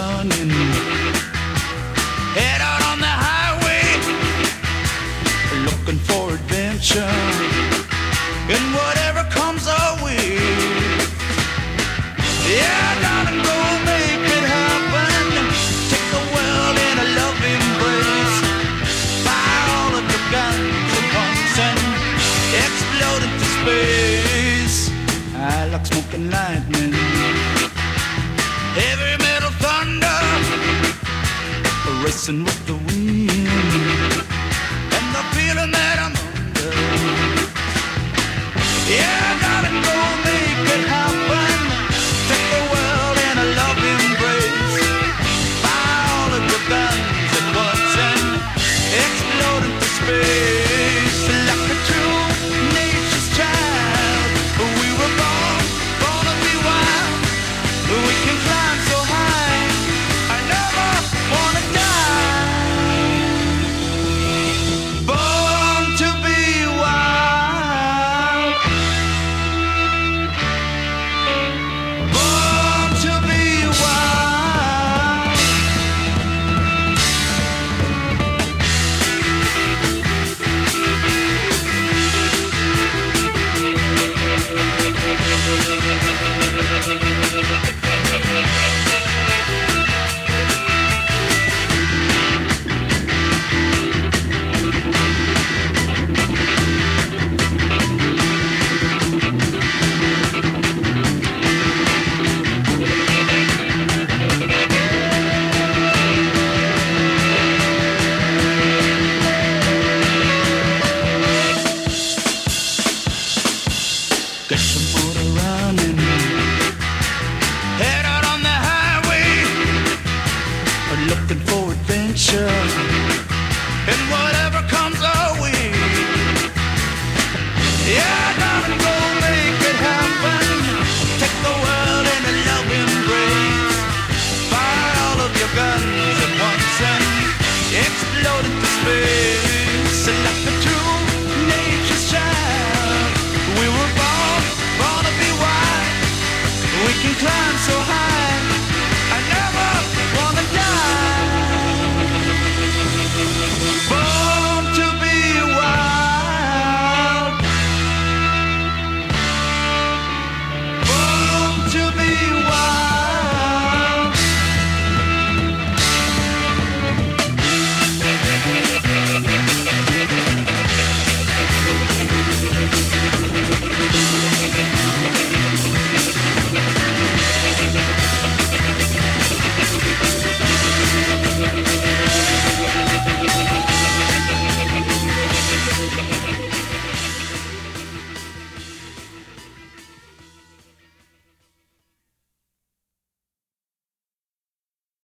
running. Head out on the highway, looking for adventure, and whatever comes our way. Yeah, darling, go make it happen. Take the world in a loving embrace. Fire all of your guns at once and explode into space. I like smoking lightning, heavy metal thunder, racing with the wind.